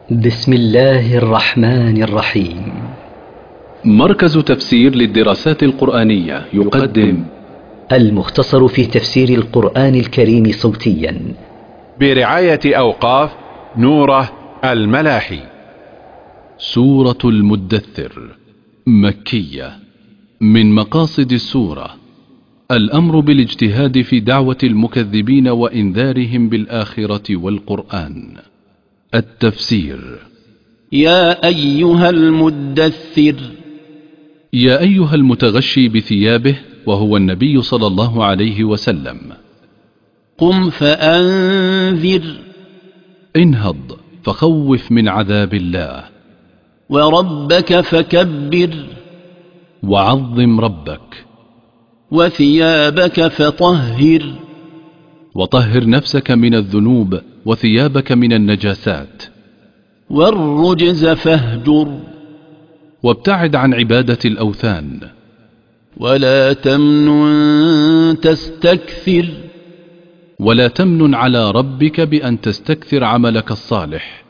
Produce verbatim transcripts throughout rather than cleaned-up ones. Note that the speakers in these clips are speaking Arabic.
بسم الله الرحمن الرحيم. مركز تفسير للدراسات القرآنية يقدم المختصر في تفسير القرآن الكريم صوتيا برعاية أوقاف نوره الملاحي. سورة المدثر مكية. من مقاصد السورة الأمر بالاجتهاد في دعوة المكذبين وإنذارهم بالآخرة والقرآن. التفسير: يا أيها المدثر، يا أيها المتغشي بثيابه وهو النبي صلى الله عليه وسلم، قم فأنذر، انهض فخوف من عذاب الله، وربك فكبر، وعظم ربك، وثيابك فطهر، وطهر نفسك من الذنوب وثيابك من النجاسات، والرجز فاهجر، وابتعد عن عبادة الأوثان، ولا تمنن تستكثر، ولا تمنن على ربك بأن تستكثر عملك الصالح،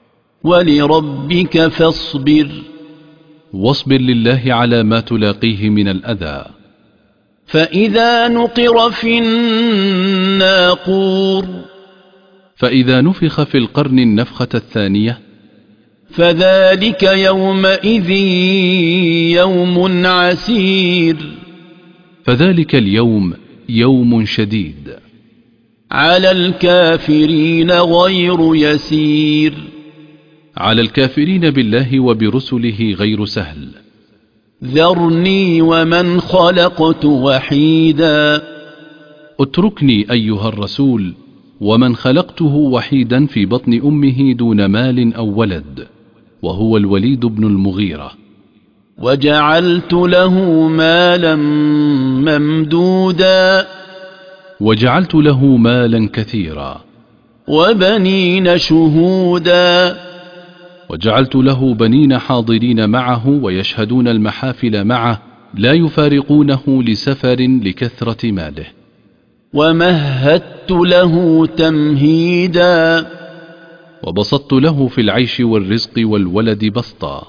ولربك فاصبر، واصبر لله على ما تلاقيه من الأذى. فإذا نقر في الناقور، فإذا نفخ في القرن النفخة الثانية، فذلك يومئذ يوم عسير، فذلك اليوم يوم شديد، على الكافرين غير يسير، على الكافرين بالله وبرسله غير سهل. ذرني ومن خلقت وحيدا، اتركني أيها الرسول ومن خلقته وحيدا في بطن أمه دون مال أو ولد، وهو الوليد بن المغيرة. وجعلت له مالا ممدودا، وجعلت له مالا كثيرا، وبنين شهودا، وجعلت له بنين حاضرين معه ويشهدون المحافل معه لا يفارقونه لسفر لكثرة ماله. ومهدت له تمهيدا، وبسطت له في العيش والرزق والولد بسطا.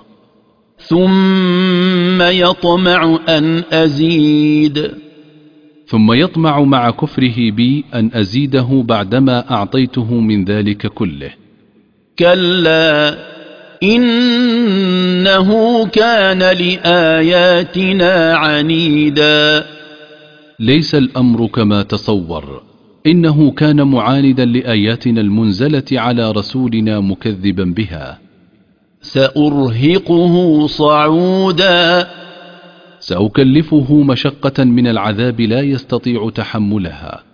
ثم يطمع أن أزيد، ثم يطمع مع كفره بي أن أزيده بعدما أعطيته من ذلك كله. كلا إنه كان لآياتنا عنيدا. ليس الأمر كما تصور، إنه كان معاندا لآياتنا المنزلة على رسولنا مكذبا بها. سأرهقه صعودا، سأكلفه مشقة من العذاب لا يستطيع تحملها.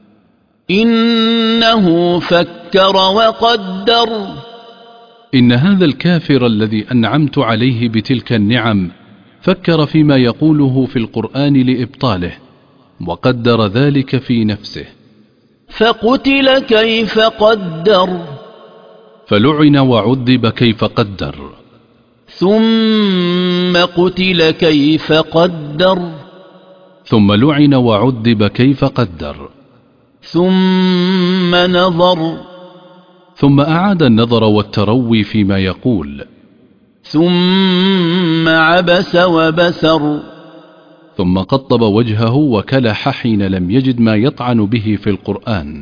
إنه فكر وقدر، إن هذا الكافر الذي أنعمت عليه بتلك النعم فكر فيما يقوله في القرآن لإبطاله، وقدر ذلك في نفسه. فقتل كيف قدر، فلعن وعذب كيف قدر. ثم قتل كيف قدر، ثم لعن وعذب كيف قدر. ثم نظر، ثم أعاد النظر والتروي فيما يقول. ثم عبس وبسر، ثم قطب وجهه وكلح حين لم يجد ما يطعن به في القرآن.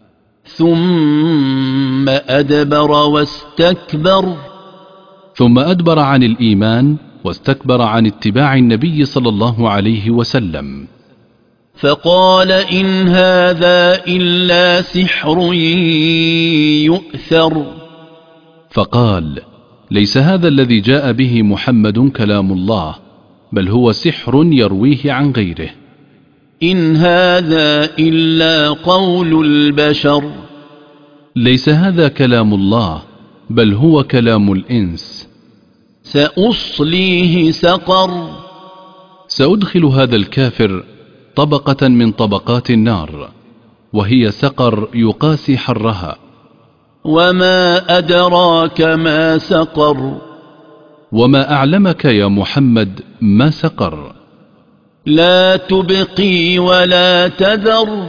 ثم أدبر واستكبر، ثم أدبر عن الإيمان واستكبر عن اتباع النبي صلى الله عليه وسلم. فقال إن هذا إلا سحر يؤثر، فقال ليس هذا الذي جاء به محمد كلام الله، بل هو سحر يرويه عن غيره. إن هذا إلا قول البشر، ليس هذا كلام الله، بل هو كلام الإنس. سأصليه سقر، سأدخل هذا الكافر طبقة من طبقات النار، وهي سقر يقاسي حرها. وما أدراك ما سقر، وما أعلمك يا محمد ما سقر. لا تبقي ولا تذر،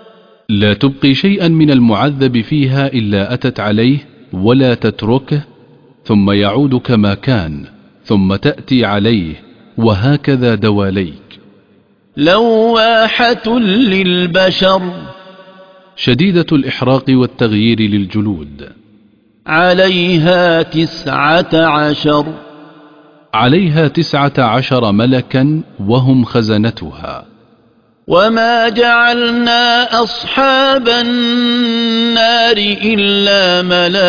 لا تبقي شيئا من المعذب فيها إلا أتت عليه ولا تتركه ثم يعود كما كان، ثم تأتي عليه، وهكذا دواليك. لواحة للبشر شديدة الإحراق والتغيير للجلود. عليها تسعة عشر عليها تسعة عشر ملكا وهم خزنتها. وما جعلنا أصحاب النار إلا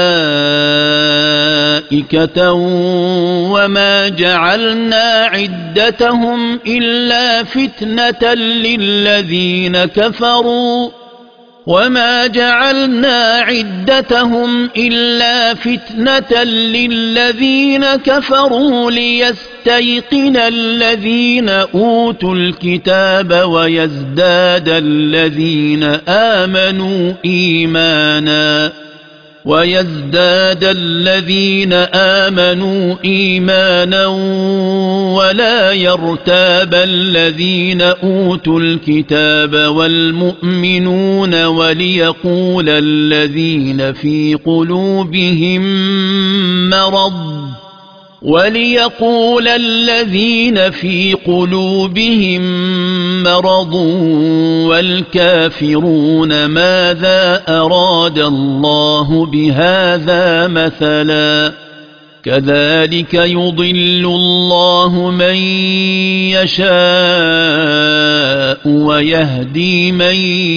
ملائكة وما جعلنا عدتهم إلا فتنة للذين كفروا وما جعلنا عدتهم إلا فتنة للذين كفروا ليستيقن الذين أوتوا الكتاب ويزداد الذين آمنوا إيمانا ويزداد الذين آمنوا إيمانا ولا يرتاب الذين أوتوا الكتاب والمؤمنون وليقول الذين في قلوبهم مرض وليقول الذين في قلوبهم مرض والكافرون ماذا أراد الله بهذا مثلا كذلك يضل الله من يشاء ويهدي من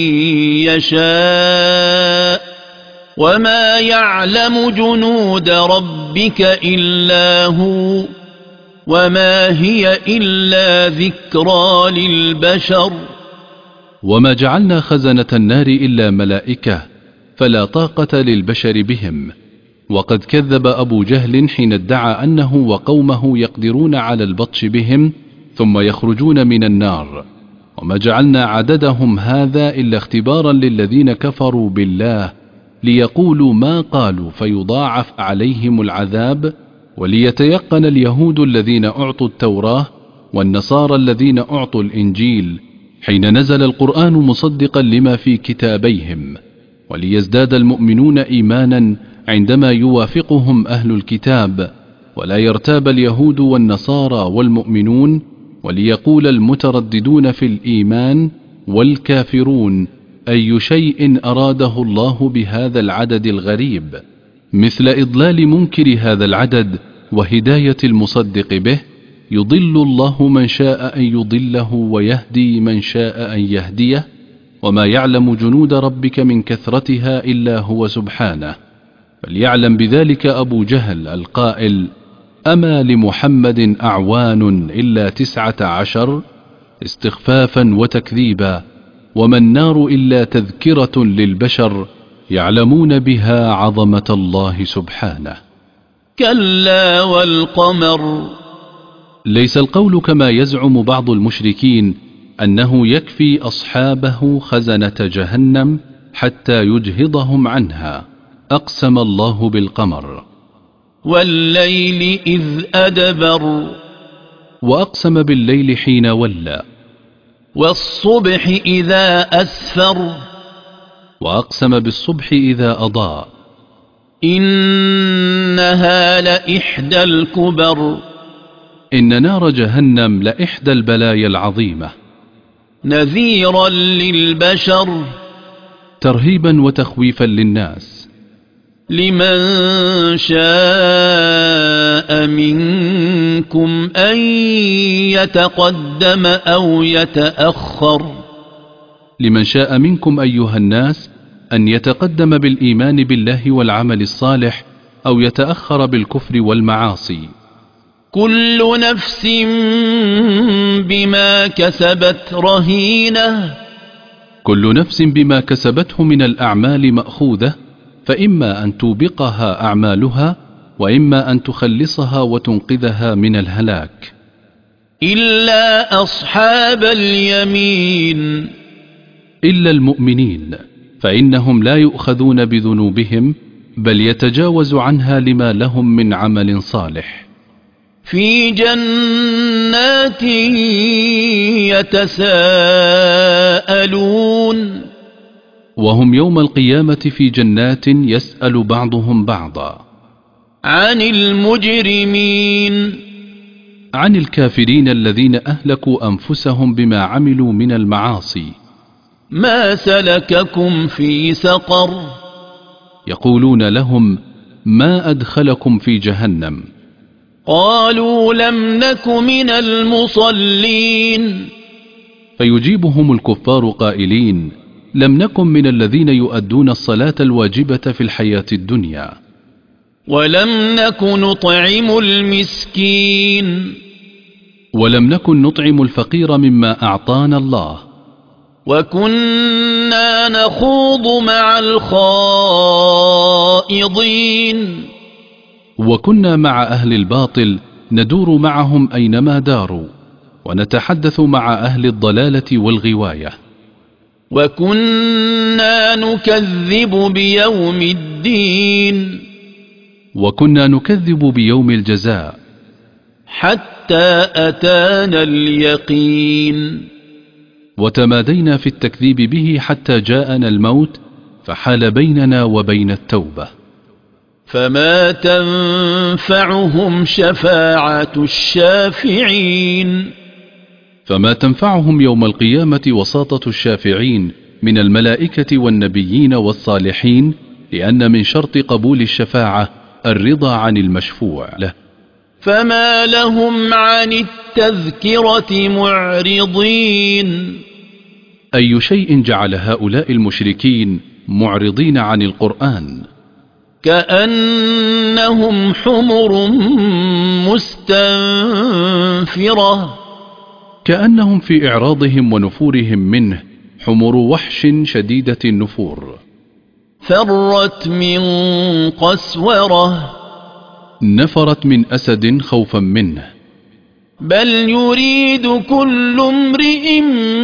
يشاء وما يعلم جنود ربك إلا هو وما هي إلا ذكرى للبشر. وما جعلنا خزنة النار إلا ملائكة فلا طاقة للبشر بهم. وقد كذب أبو جهل حين ادعى أنه وقومه يقدرون على البطش بهم ثم يخرجون من النار. وما جعلنا عددهم هذا إلا اختبارا للذين كفروا بالله ليقولوا ما قالوا فيضاعف عليهم العذاب، وليتيقن اليهود الذين أعطوا التوراة والنصارى الذين أعطوا الإنجيل حين نزل القرآن مصدقا لما في كتابيهم، وليزداد المؤمنون إيمانا عندما يوافقهم أهل الكتاب، ولا يرتاب اليهود والنصارى والمؤمنون، وليقول المترددون في الإيمان والكافرون أي شيء أراده الله بهذا العدد الغريب، مثل إضلال منكر هذا العدد وهداية المصدق به. يضل الله من شاء أن يضله ويهدي من شاء أن يهديه، وما يعلم جنود ربك من كثرتها إلا هو سبحانه. فليعلم بذلك أبو جهل القائل أما لمحمد أعوان إلا تسعة عشر استخفافا وتكذيبا، وما النار إلا تذكرة للبشر يعلمون بها عظمة الله سبحانه. كلا والقمر. ليس القول كما يزعم بعض المشركين أنه يكفي أصحابه خزنة جهنم حتى يجهضهم عنها. أقسم الله بالقمر. والليل إذ أدبر. وأقسم بالليل حين ولى. والصبح إذا أسفر. وأقسم بالصبح إذا أضاء. إنها لإحدى الكبر. إن نار جهنم لإحدى البلايا العظيمة. نذيرا للبشر. ترهيبا وتخويفا للناس. لمن شاء منكم أن يتقدم أو يتأخر. لمن شاء منكم أيها الناس أن يتقدم بالإيمان بالله والعمل الصالح أو يتأخر بالكفر والمعاصي. كل نفس بما كسبت رهينة. كل نفس بما كسبته من الأعمال مأخوذة، فإما أن توبقها أعمالها وإما أن تخلصها وتنقذها من الهلاك. إلا أصحاب اليمين. إلا المؤمنين، فإنهم لا يؤخذون بذنوبهم بل يتجاوز عنها لما لهم من عمل صالح. في جنات يتساءلون. وهم يوم القيامة في جنات يسأل بعضهم بعضا. عن المجرمين عن الكافرين الذين أهلكوا أنفسهم بما عملوا من المعاصي. ما سلككم في سقر يقولون لهم ما أدخلكم في جهنم؟ قالوا لم نك من المصلين فيجيبهم الكفار قائلين لم نكن من الذين يؤدون الصلاة الواجبة في الحياة الدنيا، ولم نك نطعم المسكين ولم نكن نطعم الفقير مما أعطانا الله، وكنا نخوض مع الخائضين وكنا مع أهل الباطل ندور معهم أينما داروا، ونتحدث مع أهل الضلالة والغواية، وكنا نكذب بيوم الدين وكنا نكذب بيوم الجزاء حتى أتانا اليقين وتمادينا في التكذيب به حتى جاءنا الموت فحال بيننا وبين التوبة. فما تنفعهم شفاعة الشافعين فما تنفعهم يوم القيامة وساطة الشافعين من الملائكة والنبيين والصالحين، لأن من شرط قبول الشفاعة الرضا عن المشفوع له. فما لهم عن التذكرة معرضين أي شيء جعل هؤلاء المشركين معرضين عن القرآن؟ كأنهم حمر مستنفرة كأنهم في إعراضهم ونفورهم منه حمر وحش شديدة النفور، فرت من قسورة نفرت من أسد خوفا منه، بل يريد كل امرئ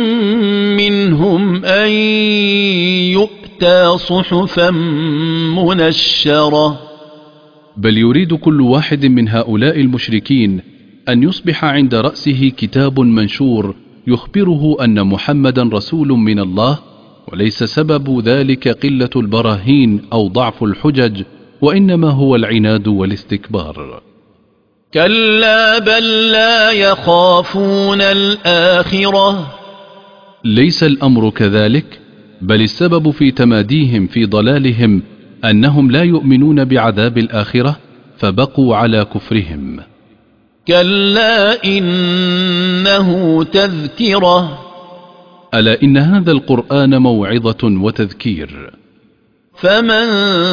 منهم أن يؤتى صحفا منشرة بل يريد كل واحد من هؤلاء المشركين أن يصبح عند رأسه كتاب منشور يخبره أن محمدا رسول من الله، وليس سبب ذلك قلة البراهين أو ضعف الحجج، وإنما هو العناد والاستكبار. كلا بل لا يخافون الآخرة ليس الأمر كذلك، بل السبب في تماديهم في ضلالهم أنهم لا يؤمنون بعذاب الآخرة فبقوا على كفرهم. كلا إنه تذكرة ألا إن هذا القرآن موعظة وتذكير، فمن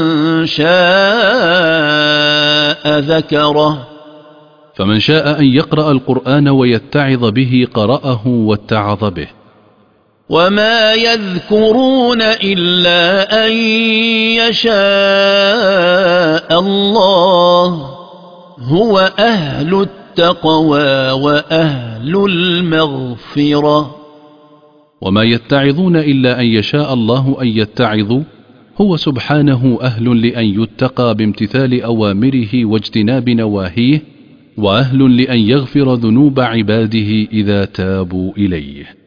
شاء ذكره فمن شاء أن يقرأ القرآن ويتعظ به قرأه واتعظ به. وما يذكرون إلا أن يشاء الله هو أهل التقوى وأهل المغفرة. وما يتعظون إلا أن يشاء الله أن يتعظوا، هو سبحانه أهل لأن يتقى بامتثال أوامره واجتناب نواهيه، وأهل لأن يغفر ذنوب عباده إذا تابوا إليه.